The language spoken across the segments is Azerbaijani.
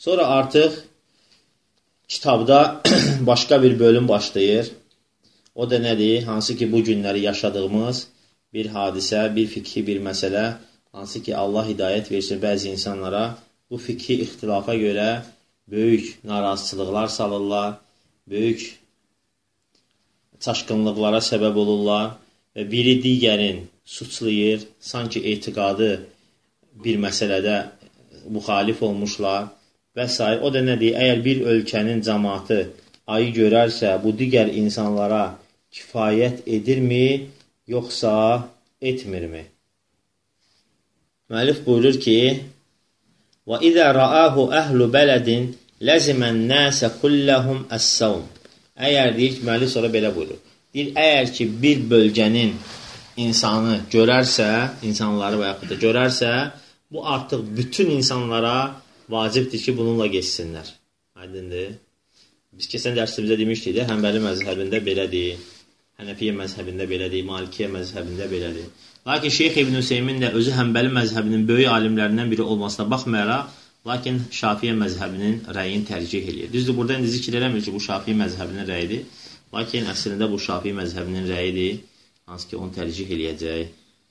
Sonra artıq kitabda başqa bir bölüm başlayır. O da nədir? Hansı ki, bu günləri yaşadığımız bir hadisə, bir fikri, bir məsələ, hansı ki, Allah hidayət versin bəzi insanlara, bu fikri ixtilafa görə böyük narazıçılıqlar salırlar, böyük çaşqınlıqlara səbəb olurlar və biri digərin suçlayır, sanki etiqadı bir məsələdə müxalif olmuşlar və s. O da nədir? Əgər bir ölkənin cəmaatı ayı görərsə, bu digər insanlara kifayət edirmi, yoxsa etmirmi? Müəllif buyurur ki, وَإِذَا رَآهُ أَهْلُ بَلَدٍ لَزِمَ النَّاسَ كُلَّهُمْ السَّوْمِ Əgər deyir ki, müəllif sonra belə buyurur. Deyir, əgər ki, bir bölgənin insanı görərsə, insanları və yaxud da görərsə, bu artıq bütün insanlara vacibdir ki, bununla geçsinlər. Aydındır. Biz keçən dərsimizdə demişdik də, Həmbəli məzhəbində belədir, Hənəfiyyə məzhəbində belədir, Malikiyyə məzhəbində belədir. Lakin Şeyx İbn Hüseymin də özü Həmbəli məzhəbinin böyük alimlərindən biri olmasına baxmayaraq, lakin Şafiyyə məzhəbinin rəyini tərcih edir. Düzdür, burada indi zikr eləmir ki, bu Şafiyyə məzhəbinin rəyidir. Lakin əslində bu Şafiyyə məzhəbinin rəyidir, hansı ki, onu tərcih eləyəcək.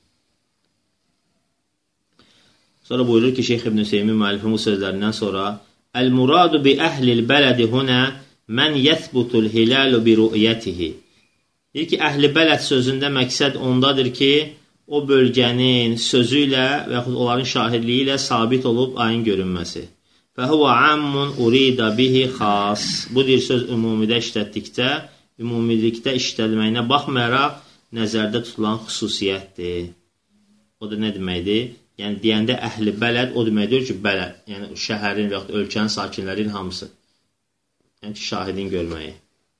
Sonra buyurur ki, Şeyx İbn Hüseymin müəllifin bu sözlərindən sonra Əl-muradu bi əhlil bələdi hunə mən yəthbutul hilalu bi ru'yətihi Deyir ki, əhl-i bələd sözündə məqsəd ondadır ki, o bölgənin sözü ilə və yaxud onların şahidliyi ilə sabit olub ayın görünməsi. فَهُوَ عَمٌّ اُرِيدَ بِهِ خَاص Bu deyir söz ümumidə işlətdikdə, ümumilikdə işlədməyinə baxmayaraq nəzərdə tutulan xüsusiyyətdir. O da nə deməkdir? Yəni, deyəndə əhl-i bələd, o deməkdir ki, bələd, yəni şəhərin və yaxud ölkənin sakinlərin hamısı. Yəni ki, şahidin görməyi.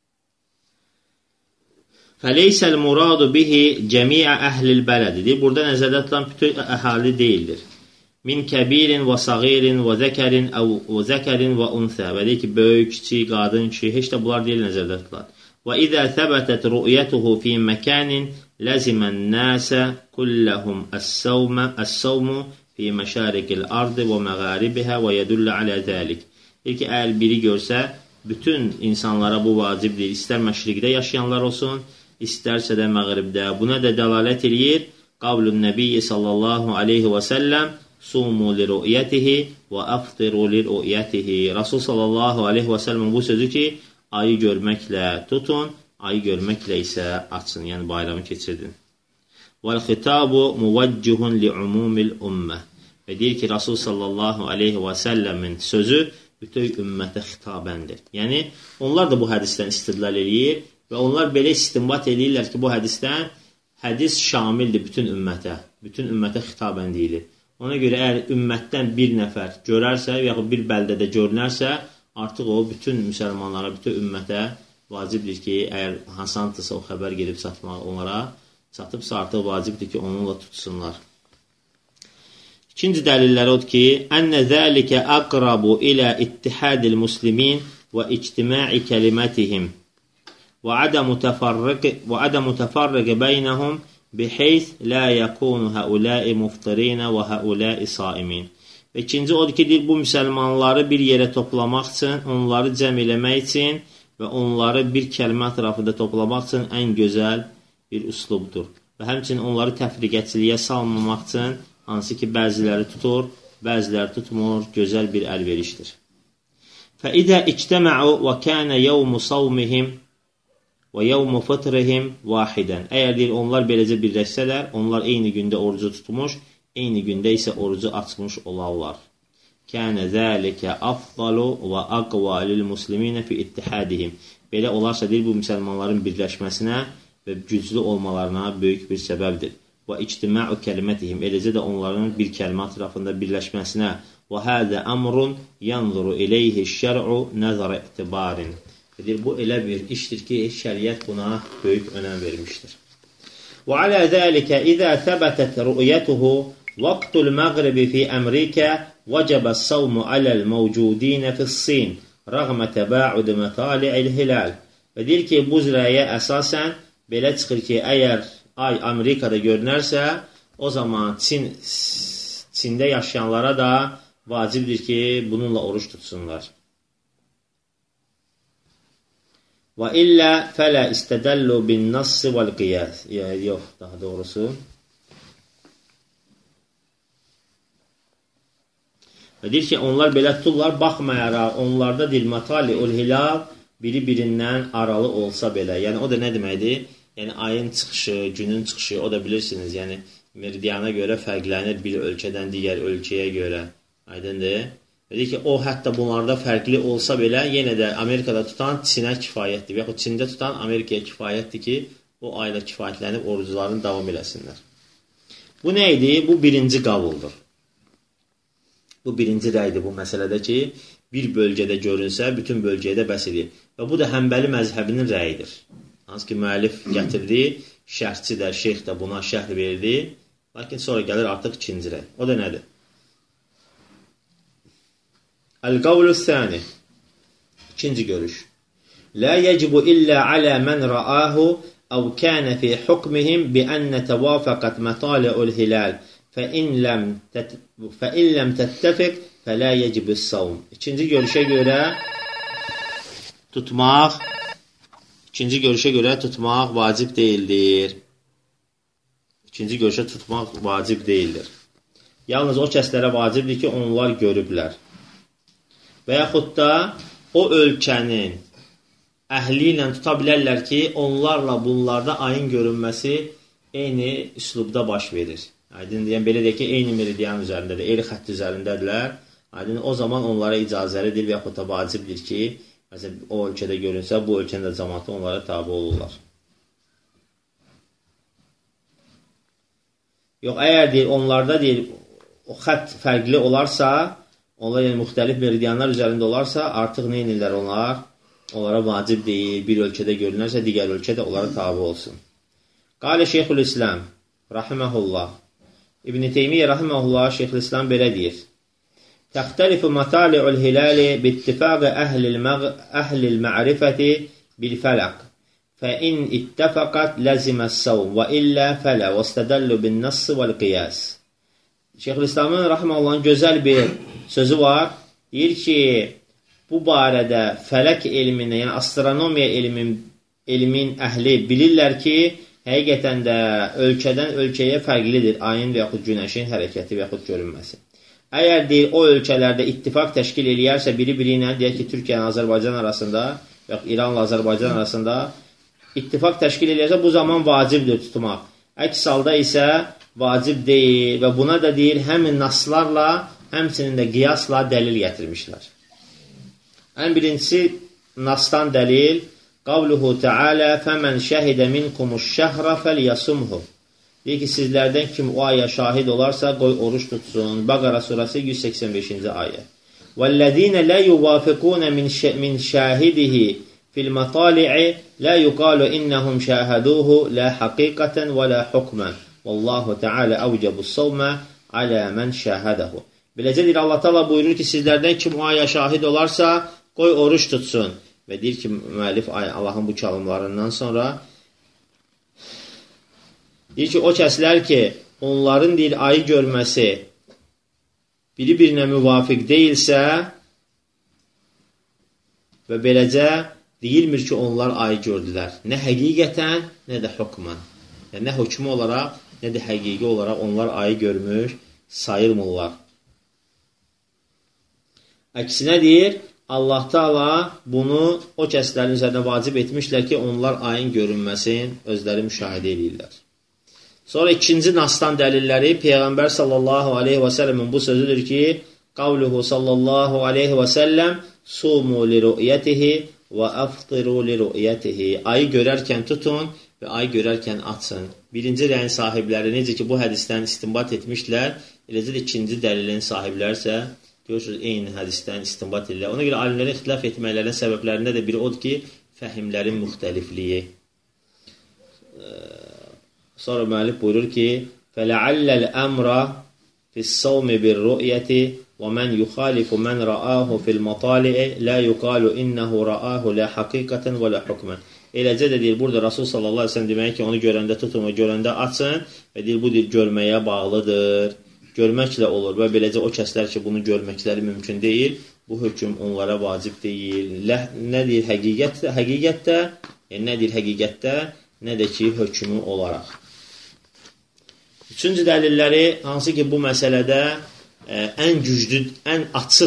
فَلَيْسَ الْمُرَادُ بِهِ جَمِيعَ أَهْلِ الْبَلَدِ deyir. Burada nəzərdə tutulan bütün əhali deyildir. Min kəbirin və sagirin və zəkərin və unsə və deyir ki, böyük, kiçik, qadın, kişi, heç də bunlar deyil nəzərdə tutulan. Və idə təbətət rü'yətuhu fi məkənin ləzimən nəsə kulləhum əs-savmu fi məşərikil ardı və məğaribihə və yədullə alə zəlik. Deyir ki, əgər biri görsə, bütün insanlara bu vacibdir. İstər məşriqdə yaşayanlar olsun, istərsə də məğribdə. Buna da dəlalət eləyir. Qavlun nəbiyyi sallallahu aleyhi və səlləm sumu li ru'yətihi və aftiru li ru'yətihi. Rasul sallallahu aleyhi və səlləm bu sözü ki, ayı görməklə tutun, ayı görməklə isə açın, yəni bayramı keçirdin. Vəl-xitabu muvəccihun li umumil ümmə. Və deyir ki, Rasul sallallahu aleyhi və səlləmin sözü bütün ümmətə xitabəndir. Yəni, onlar da bu hədisdən istidlal eləyir və onlar belə istinbat eləyirlər ki, bu hədisdən hədis şamildir bütün ümmətə xitabən deyilir. Ona görə, əgər ümmətdən bir nəfər görərsə və yaxud bir bəldədə görünərsə, artıq o, bütün müsəlmanlara, bütün ümmətə vacibdir ki, əgər hasandısa o xəbər gelib çatmaq onlara, çatıbsa artıq vacibdir ki, onunla tutsunlar. İkinci dəlilləri odur ki, ənnə zəlikə əqrabu ilə ittihadil muslimin və ictimai kəlimətihim və ədəmu təfarrıqı beynəhum biheyth lə yəkunu həuləi muftirinə və həuləi saimin. Və ikinci odur ki, bu müsəlmanları bir yerə toplamaq üçün, onları cəm eləmək üçün və onları bir kəlmə ətrafında toplamaq üçün ən gözəl bir üslubdur. Və həmçinin onları təfriqəçiliyə salmamaq üçün hansı ki, bəziləri tutur, bəziləri tutmur, gözəl bir əlverişdir. فَإِذَا اِجْتَمَعُوا وَكَانَ يَوْمُ صَوْمِهِمْ وَيَوْمُ فَطْرِهِمْ وَاحِدًا Əgər deyir, onlar beləcə birləşsələr, onlar eyni gündə orucu tutmuş, eyni gündə isə orucu açmış olarlar. كَانَ ذَٰلِكَ أَفْضَلُ وَأَقْوَى لِلْمُسْلِمِينَ فِي اِتِّحَادِهِمْ Belə olarsa deyir, bu müsəlmanların birləşməsinə və güclü olmalarına böyük bir səbəbdir. Və ictima'u kəlimətihim eləcə də onların bir kəlmə ətrafında birləşməsinə və hədə əmrun yanzuru iləyhi şər'u nəzərə etibarin Deyir, bu elə bir işdir ki, şəriət buna böyük önəm vermişdir. Və alə zəlikə izə səbətət rü'yətuhu vaqtul məğribi fi əmrikə vəcəbə savmu aləl məvcudinə fis-sin rəğmə təbəud mətali'il hilal Və deyir ki, bu zirəyə əsasən belə çıxır ki, əgər ay Amerikada görünərsə, o zaman Çində yaşayanlara da vacibdir ki, bununla oruç tutsunlar. Və illə fələ istədəllu bin nassi vəl qiyas. Yox, daha doğrusu. Və deyir ki, onlar belə tuturlar, baxmayaraq, onlarda dilmatali ul hilal biri-birindən aralı olsa belə. Yəni, o da nə deməkdir? Yəni, ayın çıxışı, günün çıxışı, o da bilirsiniz, yəni, meridiyana görə fərqlənir bir ölkədən digər ölkəyə görə. Aydındır. Deyir ki, o hətta bunlarda fərqli olsa belə, yenə də Amerikada tutan Çinə kifayətdir. Və yaxud Çində tutan Amerikaya kifayətdir ki, o ayda kifayətlənib oruclarını davam eləsinlər. Bu nə idi? Bu birinci qavuldur. Bu birinci rəydir bu məsələdə ki, bir bölgədə görünsə, bütün bölgəyə də bəs edir. Və bu da Həmbəli məzhəbinin rəyidir. Hansı ki, müəllif gətirdi, şərhçi də, şeyx də buna şərh verdi. Lakin sonra gəlir artıq ikinci rəy. O da nədir? Əl-qavlu-s-sani. İkinci görüş. La yecibu illə alə mən rəahu əv kənə fi hukmihim bi ənə təvafəqət mətali'ul-hilal fəin ləm təttəfiq fələ yecibus-savm. İkinci görüşə görə tutmaq vacib deyildir. İkinci görüşə tutmaq vacib deyildir. Yalnız o kəslərə vacibdir ki, onlar görüblər. Və yaxud da o ölkənin əhli ilə tuta bilərlər ki, onlarla bunlarda ayın görünməsi eyni üslubda baş verir. Aydın deyən, belə deyək ki, eyni meridiyan üzərindədir, eyni xətt üzərindədirlər. Aydın, o zaman onlara icazəlidir və yaxud da vacibdir ki, məsələn, o ölkədə görünsə, bu ölkənin də cəmaatı onlara tabi olurlar. Yox, əgər deyir, onlarda deyir, o xətt fərqli olarsa, onlar yəni müxtəlif meridiyanlar üzərində olarsa, artıq nə edirlər onlar? Onlara vacib deyil, bir ölkədə görünərsə, digər ölkədə onlara tabi olsun. Qalə Şeyxülislam, rahiməhullah. İbn-i Teymiyyə, rahiməhullah, Şeyxülislam belə deyir. Təxtəlifu matali'ul hilali bittifaqı əhlil ma'rifəti bil fələq. Fəin ittəfəqət ləziməs-savm və illə fələ və istədəllu bin nassi vəl qiyas. Şeyxülislamın, rahiməhullahın gözəl bir sözü var. Deyir ki, bu barədə fələk elminə, yəni astronomiya elmin əhli bilirlər ki, həqiqətən də ölkədən ölkəyə fərqlidir ayın və yaxud günəşin hərəkəti və yaxud görünməsi. Əgər deyir, o ölkələrdə ittifaq təşkil eləyərsə, biri-biri ilə, deyək ki, Türkiyə ilə Azərbaycan arasında, və yaxud İranla Azərbaycan arasında ittifaq təşkil eləyərsə, bu zaman vacibdir tutmaq. Əks halda isə vacib deyil və buna da deyir, həmin naslarla, həmçinin də qiyasla dəlil gətirmişlər. Ən birincisi, nasdan dəlil, qavluhu Teala, fəmən şəhidə minkumuş şəhrə fəlyasumhu. Deyir ki, sizlərdən kim o aya şahid olarsa, qoy oruç tutsun. Bəqara surəsi 185-ci ayə. وَالَّذِينَ لَا يُوَافِقُونَ مِنْ شَاهِدِهِ فِي الْمَطَالِعِ لَا يُقَالُ إِنَّهُمْ شَاهَدُوهُ لَا حَقِيقَةً وَلَا حُكْمًا وَاللّٰهُ تَعَالَى أَوْجَبُ الصَّوْمَ عَلَى مَنْ شَاهَدَهُ. Beləcədir, Allah Teala buyurur ki, sizlərdən kim o aya şahid olarsa, qoy oruç tutsun. Və deyir ki, müəllif Allahın bu çalımlarından sonra deyir ki, o kəslər ki, onların deyir, ayı görməsi biri-birinə müvafiq deyilsə və beləcə deyilmir ki, onlar ayı gördülər. Nə həqiqətən, nə də hökmən. Yəni, nə hökmü olaraq, nə də həqiqi olaraq onlar ayı görmür, sayılmırlar. Əksinə deyir, Allah Teala bunu o kəslərin üzərində vacib etmişlər ki, onlar ayın görünməsin, özləri müşahidə edirlər. Sonra ikinci nasdan dəlilləri Peyğəmbər sallallahu aleyhi və səlləmin bu sözüdür ki, qavluhu sallallahu aleyhi və səlləm sumu li ru'yətihi və əftiru li ru'yətihi. Ayı görərkən tutun və ayı görərkən açın. Birinci rəyin sahibləri necə ki, bu hədisdən istinbat etmişlər, eləcə də ikinci dəlilin sahibləri isə görürsünüz, eyni hədisdən istinbat edirlər. Ona görə alimlərin ixtilaf etməklərinin səbəblərində də biri odur ki, fəhimlərin müxtəlifliyi. Sonra müəllif buyurur ki, فَلَعَلَّ الْأَمْرَ فِي الصَّوْمِ بِالرُّؤْيَةِ وَمَنْ يُخَالِفُ مَنْ رَآهُ فِي الْمَطَالِعِ لَا يُقَالُ إِنَّهُ رَآهُ لَا حَقِيقَةً وَلَا حُكْمًا. Eləcə də deyir, burada Rasul sallallahu aleyhi ve sellem demək ki, onu görəndə tutun və görəndə açın və deyir, bu deyir, görməyə bağlıdır görməklə olur və beləcə o kəslər ki, bunu görməkləri mümkün deyil, bu hökm onlara vacib deyil. Nə deyir həqiqətdə, nə deyir həqiqətdə, nə də ki, hökmü olaraq. Üçüncü dəlilləri, hansı ki, bu məsələdə ən güclü, ən açıq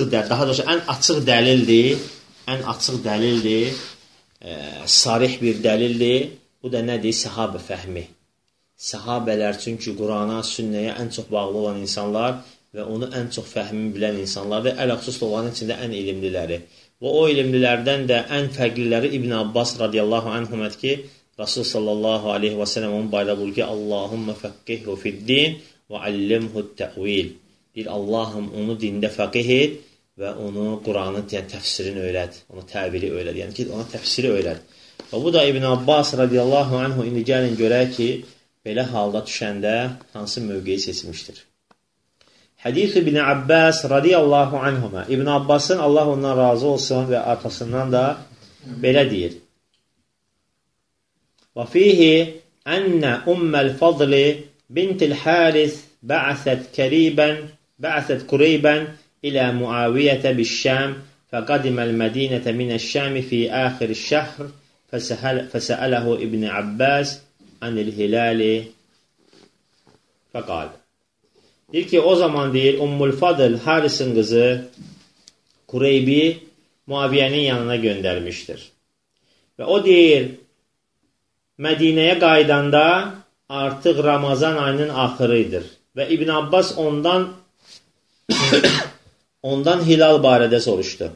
dəlildir, sarih bir dəlildir. Bu da nədir? Səhabə fəhmi. Səhabələr çünki Qurana, sünnəyə ən çox bağlı olan insanlar və onu ən çox fəhmi bilən insanlardır. Ələxüsus olanın içində ən ilimliləri. Və o ilimlilərdən də ən fərqliləri İbn Abbas radiyallahu anhumət ki, Rasul sallallahu aleyhi və sələm onun bayda buyurur ki, Allahümmə fəqqihhu fiddin və allimhu təvil. Deyir, Allahım onu dində fəqih et və onu Quranın təfsirini öyrət, onu təvili öyrət. Yəni ki, ona təfsiri öyrət. Və bu da İbn Abbas radiyallahu anhu indi gəlin görək ki, belə halda düşəndə hansı mövqeyi seçmişdir. Hədis İbn Abbas radiyallahu anhuma. İbn Abbasın Allah ondan razı olsun və atasından da belə deyir. Və fihi ənə umməl fadli bintil haris bə'asət Qureybən ilə Muaviyyətə biş-Şam fəqadiməl Mədinətə minəş-Şami fi əxir şəhr fəsəələhu İbn Abbas anil hilali fəqal. Deyir ki, o zaman deyir, Ummul Fadıl Harisin qızı Qureybi Muaviyyənin yanına göndərmişdir. Və o deyir, Mədinəyə qaydanda artıq Ramazan ayının axırıdır. Və İbn Abbas ondan hilal barədə soruşdu.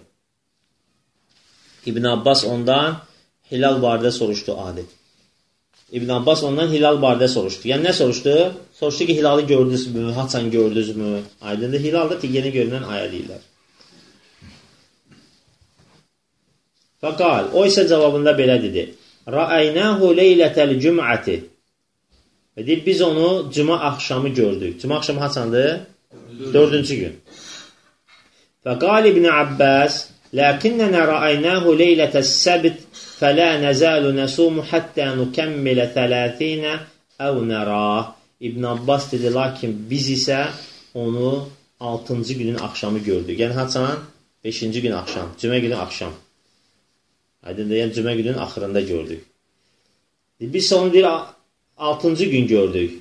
İbn Abbas ondan hilal barədə soruşdu adi. İbn Abbas ondan hilal barədə soruşdu. Yəni nə soruşdu? Soruşdu ki, hilalı gördünüzmü? Haçan gördünüzmü? Aydındır. Hilal da yeni görünən aya deyirlər. Fəqal, o isə cavabında belə dedi. Rəəynəhu leylətəl cüm'əti. Və deyir, biz onu cümə axşamı gördük. Cümə axşamı haçandır? 4-cü gün. Fəqal İbn Abbas, ləkinnənə rəəynəhu leylətəs səbt fələ nəzəlu nəsumu həttə nükəmmilə 30 əv nərah. İbn Abbas dedi, lakin biz isə onu 6-cı günün axşamı gördük. Yəni haçan? 5-ci gün axşam. Cümə günü axşam. Aydındır, yəni cümə günün axırında gördük. Biz onu deyir, 6-cı gün gördük.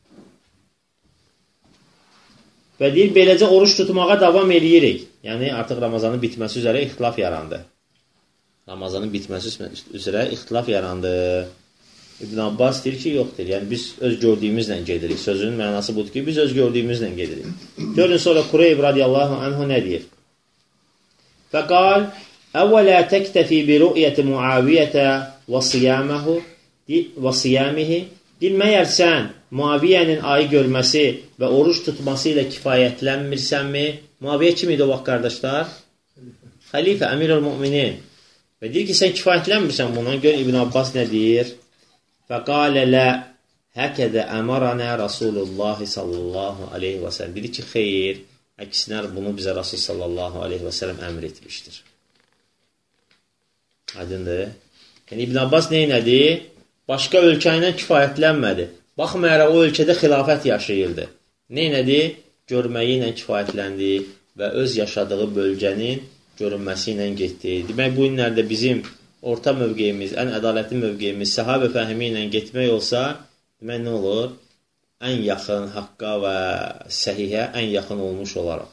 Və deyir, beləcə oruç tutmağa davam eləyirik. Yəni artıq Ramazanın bitməsi üzrə ixtilaf yarandı. Ramazanın bitməsi üzrə ixtilaf yarandı. İbn Abbas deyir ki, yoxdur. Yəni biz öz gördüyümüzlə gedirik. Sözünün mənası budur ki, biz öz gördüyümüzlə gedirik. Görün sonra Qureyb radiyallahu anhu nə deyir? Fəqal, əvvələ təktəfi bi rü'yəti Muaviyyətə və siyamihi. Deyir, məyər sən Muaviyyənin ayı görməsi və oruç tutması ilə kifayətlənmirsənmi? Muaviyyə kim idi o vaxt, qardaşlar? Xəlifə, əmir-ül müminin. Və deyir ki, sən kifayətlənmirsən bundan. Gör İbn Abbas nə deyir? Fəqalə lə həkədə əmaranə Rasulullah sallallahu aleyhi və sələm. Dedi ki, xeyr, əksinə bunu bizə Rasul sallallahu aleyhi və sələm əmr etmişdir. Aydındır. Yəni İbn Abbas neynədi? Başqa ölkə ilə kifayətlənmədi. Baxmayaraq o ölkədə xilafət yaşayırdı. Neynədi? Görməyi ilə kifayətləndi və öz yaşadığı bölgənin görünməsi ilə getdi. Demək, bu günlərdə bizim orta mövqeyimiz, ən ədalətli mövqeyimiz səhabə fəhmi ilə getmək olsa, demək, nə olur? Ən yaxın haqqa və səhihə ən yaxın olmuş olaraq.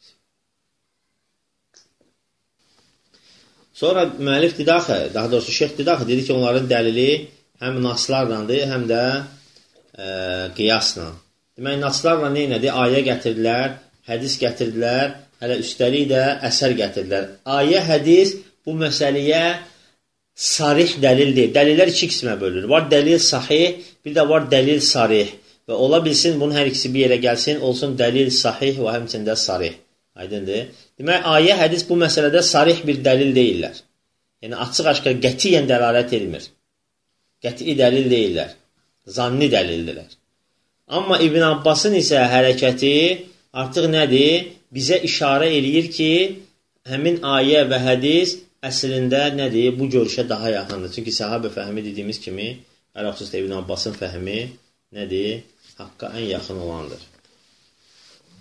Sonra müəllif didaxı, daha doğrusu şeyx didaxı dedi ki, onların dəlili həm naslarlandır, həm də qiyasla. Demək, naslarla neynədir? Ayə gətirdilər, hədis gətirdilər, hələ üstəlik də əsər gətirdilər. Ayə, hədis bu məsələyə sarih dəlil deyil. Dəlillər iki qismə bölünür. Var dəlil sahih, bir də var dəlil sarih. Və ola bilsin, bunun hər ikisi bir yerə gəlsin, olsun dəlil sahih və həmçində sarih. Aydındır. Demək, ayə, hədis bu məsələdə sarih bir dəlil deyirlər. Yəni, açıq-aşkar qətiyyən dəlalət edilmir. Qəti dəlil deyirlər. Zanni dəlildirlər. Amma İbn Abbasın isə hərəkəti artıq nədir? Bizə işarə eləyir ki, həmin ayə və hədis əslində nədir? Bu görüşə daha yaxındır. Çünki səhabə fəhmi dediyimiz kimi, əlxüsusda İbn Abbasın fəhmi nədir? Haqqa ən yaxın olandır.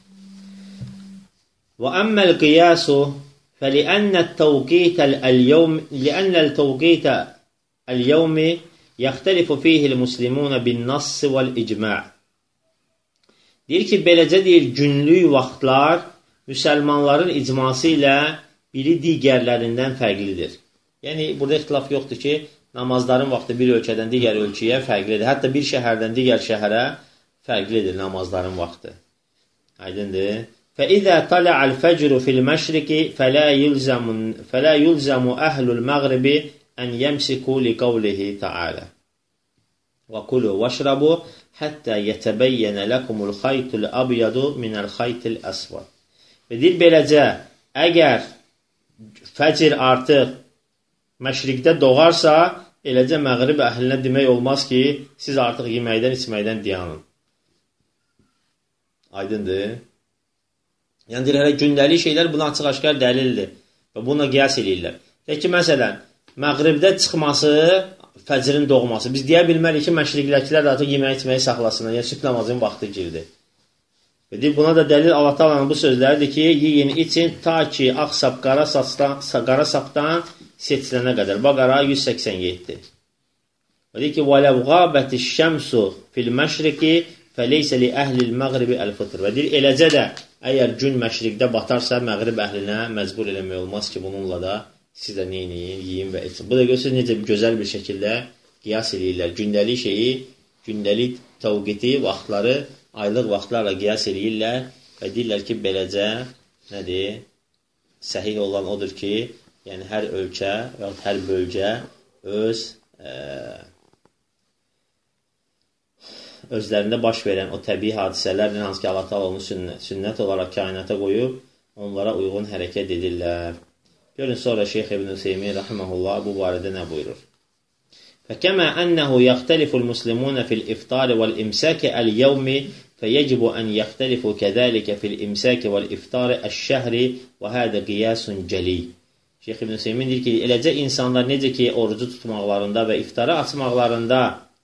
وأما القياس فلأن التوقيت اليوم يختلف فيه المسلمون بالنص والإجماع. Deyir ki, beləcə deyir, günlük vaxtlar müsəlmanların icması ilə biri digərlərindən fərqlidir. Yəni, burada ixtilaf yoxdur ki, namazların vaxtı bir ölkədən digər ölkəyə fərqlidir. Hətta bir şəhərdən digər şəhərə fərqlidir namazların vaxtı. Aydındır. فَإِذَا طَلَعَ الْفَجْرُ فِي الْمَشْرِقِ فَلَا يُلْزَمُ أَهْلُ الْمَغْرِبِ أَنْ يَمْسِكُوا لِقَوْلِهِ تَعَالَى وَكُلُوا وَاشْرَبُوا حَتَّى يَتَبَيَّنَ لَكُمُ الْخَيْطُ الْأَبْيَضُ مِنَ الْخَيْطِ الْأَسْوَدِ. Və deyir, beləcə, əgər fəcr artıq məşriqdə doğarsa, eləcə məğrib əhlinə demək olmaz ki, siz artıq yeməkdən, içməkdən dayanın. Aydındır. Yəni, deyir, hələ gündəlik şeylər buna açıq-aşkar dəlildir və buna qiyas edirlər. Deyək ki, məsələn, məğribdə çıxması, fəcrin doğması. Biz deyə bilmərik ki, məşriqləkilər də artıq yemək içməyi saxlasınlar. Yəni, sübh namazının vaxtı girdi. Və deyir, buna da dəlil Allah Taala'nın bu sözləridir ki, yiyin, için ta ki, ağ sap, qara sapdan seçilənə qədər. Bəqara 187. Və deyir ki, وَلَوْ غَابَتِ الشَّمْسُ فِي الْمَشْرِقِ فَلَيْسَ لِأَهْلِ الْمَغْرِبِ الْفِطْرِ. Və deyir, eləcə də əgər gün məşriqdə batarsa, məğrib əhlinə məcbur eləmək olmaz ki, bununla da siz də neyin, yiyin və için. Bu da görürsünüz, necə gözəl bir şəkildə qiyas edirlər. Gündəlik şeyi, gündəlik təvqiti vaxtları aylıq vaxtlarla qiyas edirlər və deyirlər ki, beləcə nədir? Səhih olan odur ki, yəni hər ölkə və hər bölgə özlərində baş verən o təbii hadisələrlə, hansı ki, Allah Taala onu sünnət olaraq kainata qoyub, onlara uyğun hərəkət edirlər. Görün, sonra Şeyx İbn Hüseymin rahimehullah bu barədə nə buyurur? فَكَمَا أَنَّهُ يَخْتَلِفُ الْمُسْلِمُونَ فِي الْإِفْطَارِ وَالْإِمْسَاكِ الْيَوْمِ فَيَجِبُ أَنْ يَخْتَلِفُوا كَذَلِكَ فِي الْإِمْسَاكِ وَالْإِفْطَارِ الشَّهْرِ وَهَذَا قِيَاسٌ جَلِيٌّ. Şeyx İbn Hüseymin deyir ki, eləcə insanlar necə ki, orucu tutmaqlarında və iftarı açmaqlarında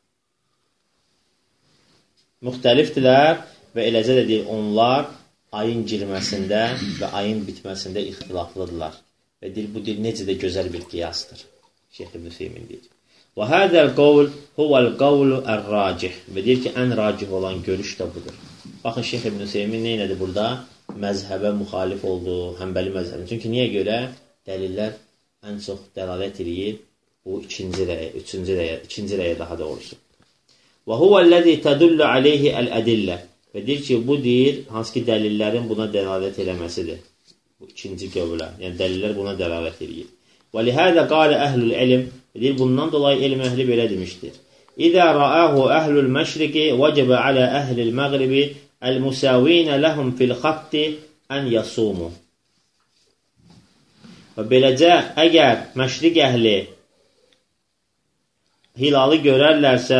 müxtəlifdirlər və eləcə də deyir, onlar ayın girməsində və ayın bitməsində ixtilaflıdırlar. Və deyir, bu deyir, necə də gözəl bir qiyasdır. Şeyx İbn Hüseymin deyir. Və hədəl qavl huvəl qavlu ər-racih. Və deyir ki, ən racih olan görüş də budur. Baxın, Şeyx İbn Hüseymin neynədir burada? Məzhəbə müxalif oldu, Həmbəli məzhəbə. Çünki niyə görə? Dəlillər ən çox dəlalət edir bu ikinci rəyə daha doğrusu. Və huvəl-ləzi tədullu aleyhi əl-ədillə. Və deyir ki, bu deyir, hansı ki, dəlillərin buna dəlalət eləməsidir. Bu ikinci qövlə. Yəni, dəlillər buna dəlalət edir. Və lihədə qalə əhlül ilm. Deyir, bundan dolayı elm əhli belə demişdir. İzə rəəhu əhlül məşriqi vəcəbə alə əhlil məğribi əl-müsəvinə ləhum fil-xatti ən yasumu. Və beləcə, əgər məşriq əhli hilalı görərlərsə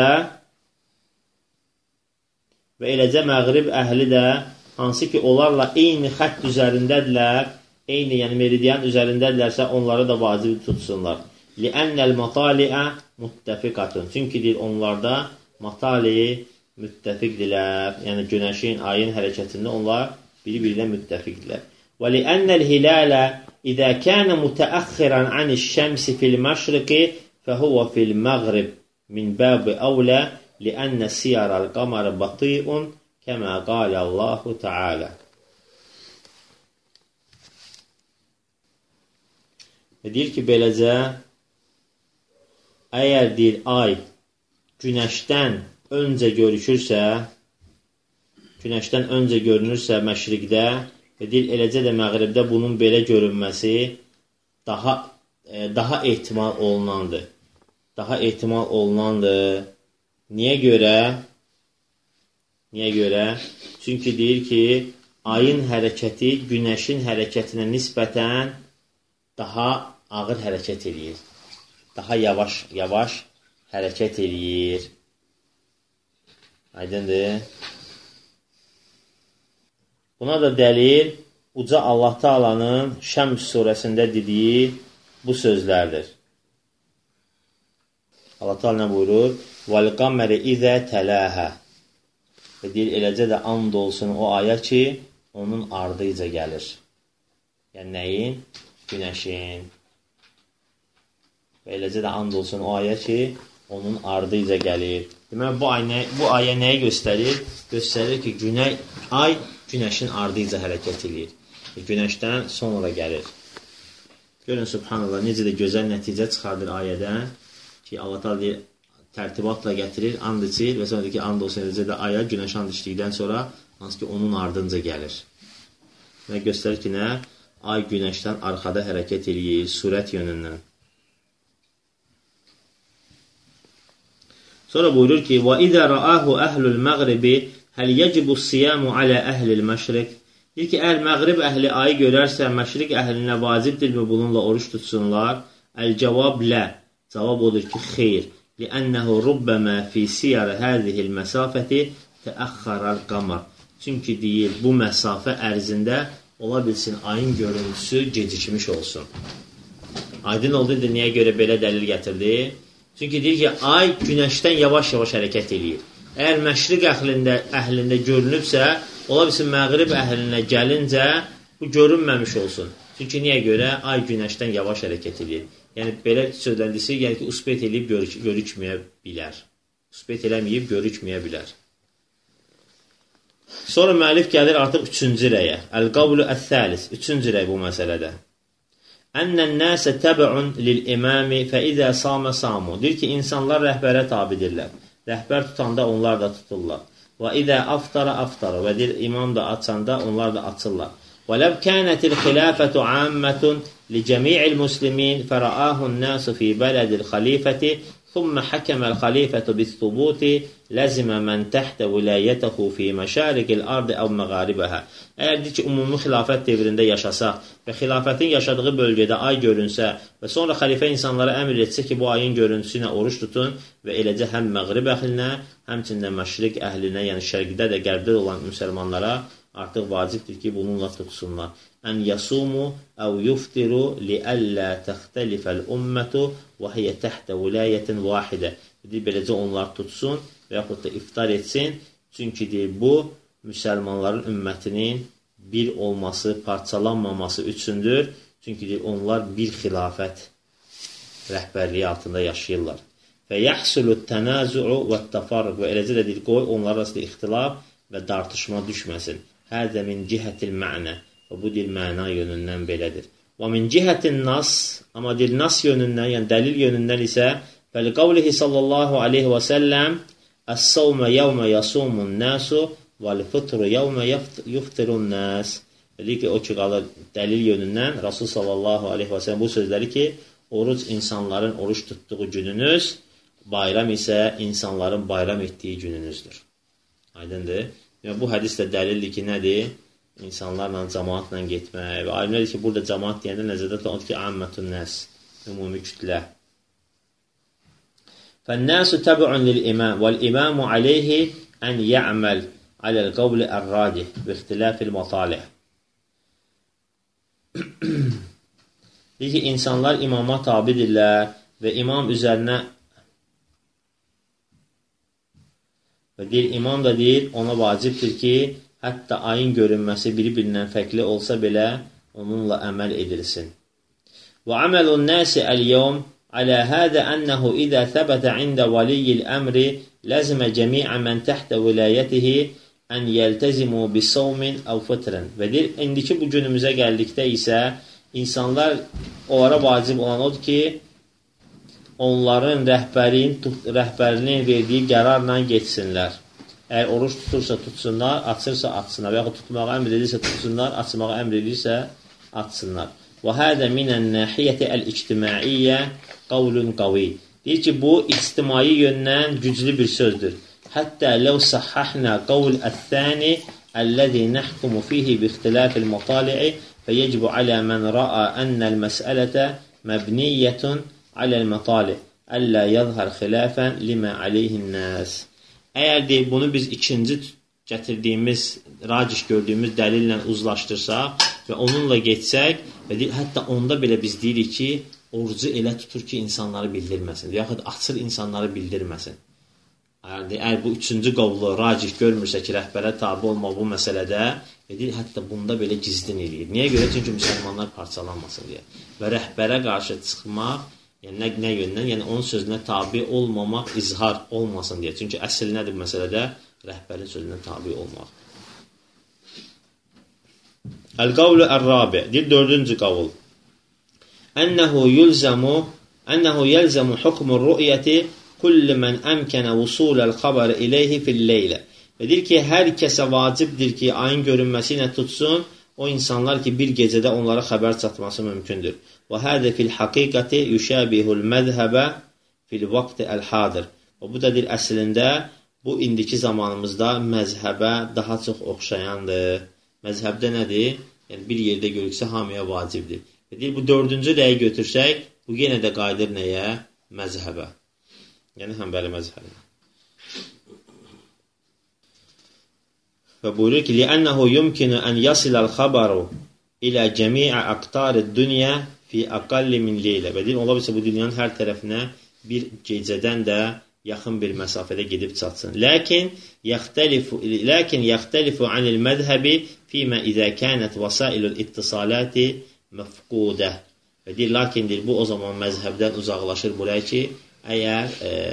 və eləcə məğrib əhli də, hansı ki, onlarla eyni xətt üzərindədirlər, eyni, yəni meridiyan üzərindədirlərsə, onları da vacib tutsunlar. لِأَنَّ الْمَطَالِعَ مُتَّفِقَةٌ. Çünki deyir, onlarda matali müttəfiqdirlər. Yəni, günəşin, ayın hərəkətində onlar biri-birinə müttəfiqdirlər. وَلِأَنَّ الْهِلَالَ إِذَا كَانَ مُتَأَخِّرًا عَنِ الشَّمْسِ فِي الْمَشْرِقِ فَهُوَ فِي الْمَغْرِبِ مِنْ بَابِ أَوْلَى لِأَنَّ سِيَرَ الْقَمَرِ بَطِيءٌ كَمَا قَالَ اللَّهُ تَعَالَى. Deyir ki, beləcə, əgər deyir, ay günəşdən öncə görünürsə məşriqdə və deyir, eləcə də məğribdə bunun belə görünməsi daha ehtimal olunandır. Daha ehtimal olunandır. Niyə görə? Çünki deyir ki, ayın hərəkəti günəşin hərəkətinə nisbətən daha ağır hərəkət edir. Daha yavaş hərəkət edir. Aydındır. Buna da dəlil uca Allah Taala'nın Şəms surəsində dediyi bu sözlərdir. Allah Taala nə buyurur? وَالْقَمَرِ إِذَا تَلَاهَا. Və deyir, eləcə də and olsun o aya ki, onun ardıyca gəlir. Yəni nəyin? Günəşin. Və eləcə də and olsun o ayə ki, onun ardınca gəlir. Deməli, bu ayə nəyi göstərir? Göstərir ki, ay günəşin ardınca hərəkət edir. Günəşdən sonra gəlir. Görün, subhanallah, necə də gözəl nəticə çıxardır ayədən ki, Allah Teala deyir, tərtibatla gətirir, and içir və sonra deyir ki, and olsun eləcə də ayə günəş and içdikdən sonra hansı ki, onun ardınca gəlir. Və göstərir ki, nə? Ay günəşdən arxada hərəkət edir, surət yönündən. Sonra buyurur ki, وَإِذَا رَآهُ أَهْلُ الْمَغْرِبِ هَلْ يَجِبُ الصِّيَامُ عَلَى أَهْلِ الْمَشْرِقِ Deyir ki, əgər məğrib əhli ayı görərsə, məşriq əhlinə vacibdirmi bununla oruç tutsunlar? Əl-cavab lə. Cavab odur ki, xeyr. لِأَنَّهُ رُبَّمَا فِي سِيَرَ هَذِهِ الْمَسَافَةِ تَأَخَّرَ الْقَمَرِ Çünki deyir, bu məsafə ərzində ola bilsin ayın görüntüsü gecikmiş olsun. Aydın oldu, niyə görə belə dəlil gətirdi? Çünki deyir ki, ay günəşdən yavaş-yavaş hərəkət edir. Əgər məşriq əhlində görünübsə, ola bilsin məğrib əhlinə gəlincə bu görünməmiş olsun. Çünki niyə görə? Ay günəşdən yavaş hərəkət edir. Yəni, belə söyləndirsə, yəni ki, usbet eləyib görükməyə bilər. Usbet eləməyib görükməyə bilər. Sonra müəllif gəlir artıq 3-cü rəyə. Əl-qavlu əl-thəlis. 3-cü rəy bu məsələdə. Ənnən nəsə təbəun lil-imami fə-izə samə samu. Deyir ki, insanlar rəhbərə tabidirlər. Rəhbər tutanda onlar da tuturlar. Və izə aftara aftara. Və deyir, imam da açanda onlar da açırlar. Və ləv kənətil xilafətu ammətun li cəmi'il muslimin fərəahun nəsu fi bələdil xalifəti ثم حكم الخليفة بالثبوت لزم من تحت ولايته في مشارق الأرض أو مغاربها. Əgər deyir ki, ümumi xilafət devrində yaşasaq və xilafətin yaşadığı bölgədə ay görünsə və sonra xəlifə insanlara əmr etsə ki, bu ayın görüntüsü ilə oruç tutun və eləcə həm məğrib əhlinə, həmçində məşriq əhlinə, yəni şərqdə də qərbdə olan müsəlmanlara artıq vacibdir ki, bununla tutsunlar. Ən yasumu əv yuftiru liəllə təxtəlifəl ümmətu və hiyə təhtə vilayətin vahidə. Beləcə onlar tutsun və yaxud da iftar etsin. Çünki deyir, bu, müsəlmanların ümmətinin bir olması, parçalanmaması üçündür. Çünki deyir, onlar bir xilafət rəhbərliyi altında yaşayırlar. Və yəhsulu tənəzu'u və təfarruq və eləcə də deyir, qoy onlar arasında ixtilaf və dartışma düşməsin. Hədə min cihətil mənə. Və bu deyir, məna yönündən belədir. Və min cihətin nas, amma deyir, nas yönündən, yəni dəlil yönündən isə fəli-qavlihi sallallahu aleyhi və səlləm əs-savmə yəvmə yasumun nəsu vəl-fıtru yəvmə yuftirun nəs. Deyir ki, o ki, qalır dəlil yönündən Rasul sallallahu aleyhi və səlləm bu sözləri ki, oruc insanların oruç tutduğu gününüz, bayram isə insanların bayram etdiyi gününüzdür. Aydındır. Yəni, bu hədis də dəlildir ki, nədir? İnsanlarla, cəmaatla getmək. Və alimlər ki, burada cəmaat deyəndə nəzərdə tutulur ki, əmmətun nəs, ümumi kütlə. Fənnəsu təbəun lil-imam vəl-imamu aleyhi ən yə'məl aləl-qavli ər-racih və ixtilafil matalih. Deyir ki, insanlar imama tabidirlər və imam üzərinə və deyir, imam da deyir, ona vacibdir ki, hətta ayın görünməsi bir-birindən fərqli olsa belə onunla əməl edilsin. Və əməlun nəsi əl-yevm alə hədə ənəhu idə thəbətə ində valiyyil əmri ləzimə cəmiə mən təhtə vilayətihi ən yəltəzimu bisavmin əv fıtrın. Və deyir, indiki bu günümüzə gəldikdə isə insanlar onlara vacib olan odur ki, onların rəhbərinin verdiyi qərarla geçsinlər. Əgər oruç tutursa tutsunlar, açırsa açsınlar və yaxud tutmağa əmr edirsə tutsunlar, açmağa əmr edirsə açsınlar. Və hədə minən nəhiyyəti əl-ictimaiyyə qavlun qavi. Deyir ki, bu ictimai yöndən güclü bir sözdür. Həttə ləv səhhəhnə qavl əth-thəni əlləzi nəhkumu fihi bi ixtilafil matali'i fəyəcbu alə mən ra'a ənəl məsələtə məbniyyətun aləl matali' əllə yəzhər xilafən limə aleyhin nəs. Əgər deyil, bunu biz ikinci gətirdiyimiz, racih gördüyümüz dəlillə uzlaşdırsaq və onunla geçsək və deyil, hətta onda belə biz deyirik ki, orucu elə tutur ki, insanları bildirməsin və yaxud açır insanları bildirməsin. Əgər bu üçüncü qovlu racih görmürsə ki, rəhbərə tabi olmaq bu məsələdə, hətta bunda belə gizlin eləyir. Niyə görə? Çünki müsəlmanlar parçalanmasın deyə. Və rəhbərə qarşı çıxmaq, yəni nə yöndən? Yəni onun sözünə tabi olmamaq, izhar olmasın deyə. Çünki əsl nədir bu məsələdə? Rəhbərin sözünə tabi olmaq. Əl-qavlu ər-rabi, deyir dördüncü qavul. Ənəhu yəlzəmu hukmur rü'yəti kulli mən əmkənə vusuləl xəbəri iləyhi fil-leylə. Və deyir ki, hər kəsə vacibdir ki, ayın görünməsi ilə tutsun, o insanlar ki, bir gecədə onlara xəbər çatması mümkündür. Və hədə fil-haqiqəti yüşəbihul məzhəbə fil-vaqti əl-hadir. Və bu da deyir, əslində, bu indiki zamanımızda məzhəbə daha çox oxşayandır. Məzhəbdə nədir? Yəni, bir yerdə görüksə hamıya vacibdir. Və deyir, bu dördüncü rəyi götürsək, bu yenə də qayıdır nəyə? Məzhəbə. Yəni, Həmbəli məzhəbinə. Və buyurur ki, لِأَنَّهُ يُمْكِنُ أَنْ يَصِلَ الْخَبَرُ إِلَى جَمِيعَ أَقْطَارِ الدُّنْيَا فِي أَقَلِّ مِنْ لَيْلَ. Və deyir, ola bilsə bu dünyanın hər tərəfinə bir gecədən də yaxın bir məsafədə gedib çatsın. Lakin yaxtəlifu anil məzhəbi fīmə izə kənət vəsailul ittisalati məfqudə. Və deyir, lakin deyir, bu o zaman məzhəbdən uzaqlaşır buraya ki, əgər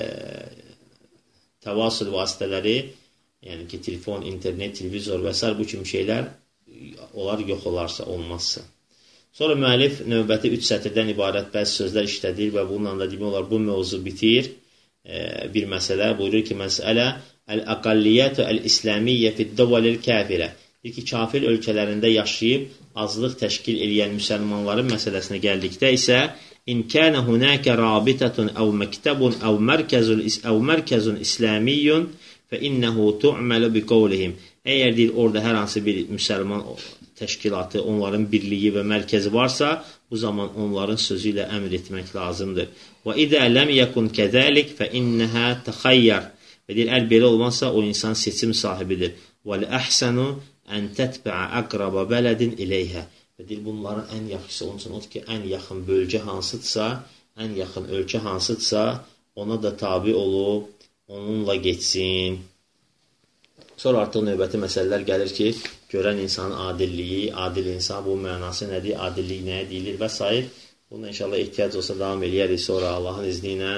təvasul vasitələri, yəni ki, telefon, internet, televizor və s. bu kimi şeylər, onlar yox olarsa, olmazsa. Sonra müəllif növbəti 3 sətirdən ibarət bəzi sözlər işlədir və bununla da demək olar, bu mövzu bitir. Bir məsələ buyurur ki, məsələ əl-əqalliyyətü əl-İsləmiyyə fid-dəvəlil kəfirə. Deyir ki, kafir ölkələrində yaşayıb azlıq təşkil edən müsəlmanların məsələsinə gəldikdə isə İn kənə hunəkə rabitətun əv məktəbun əv mərkəzun İsləmiyyun fə innəhu tu'məlu bi qovlihim. Əgər deyir, orada hər hansı bir müsəlman təşkilatı, onların birliyi və mərkəzi varsa, bu zaman onların sözü ilə əmr etmək lazımdır. Və idə ləm yəkun kəzəlik fə innəhə təxəyyər. Və deyir, əgər belə olmazsa, o insan seçim sahibidir. Və lə-əhsənu ən tətbəə əqraba bələdin iləyhə. Və deyir, bunların ən yaxşısı onun üçün odur ki, ən yaxın bölgə hansıdırsa, ən yaxın ölkə hansıdırsa, ona da tabi olub, onunla geçsin. Sonra artıq növbəti məsələlər gəlir ki, görən insanın adilliyi, adil insan bu mənası nədir, adillik nəyə deyilir və s. Bununla inşallah ehtiyac olsa davam eləyərik sonra Allahın izni ilə.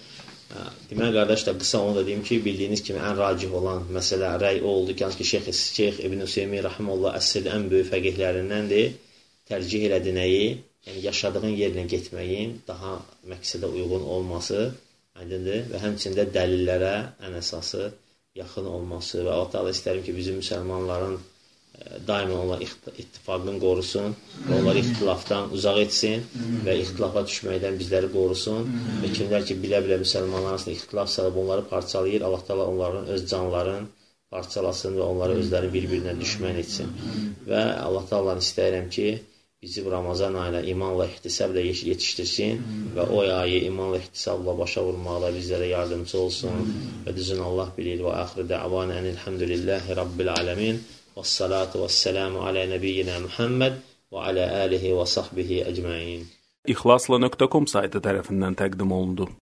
Deməli, qardaşlar, qısa onu da deyim ki, bildiyiniz kimi ən racih olan məsələ, rəy o oldu ki, Şeyx İbn Hüseymin Rəhiməllah əsrin ən böyük fəqihlərindəndir. Tərcih elədi nəyi? Yəni, yaşadığın yerinə getməyin daha məqsədə uyğun olması aydındır və həmçində dəlillərə ən əsası yaxın olması və Allah istərim ki, bizim müsəlmanların daima onlar ittifaqını qorusun və onları ixtilafdan uzaq etsin və ixtilafa düşməkdən bizləri qorusun və kimlər ki, bilə-bilə müsəlmanların arasında ixtilaf salıb onları parçalayır, Allah Teala onların öz canlarını parçalasın və onları özləri bir-birinə düşmən etsin. Və Allah Teala'dan istəyirəm ki, bizi bu Ramazan ayına imanla, ihtisabla yetişdirsin və o ayı imanla, ihtisabla başa vurmaqla bizlərə yardımcı olsun və düzün Allah bilir və axırı dəvanə enilhamdülillahi rabbil aləmin və salatu və səlamu alə nəbiyyina Muhammed və alə alihi və sahbihi əcməin. İxlasla.com saytı tərəfindən təqdim olundu.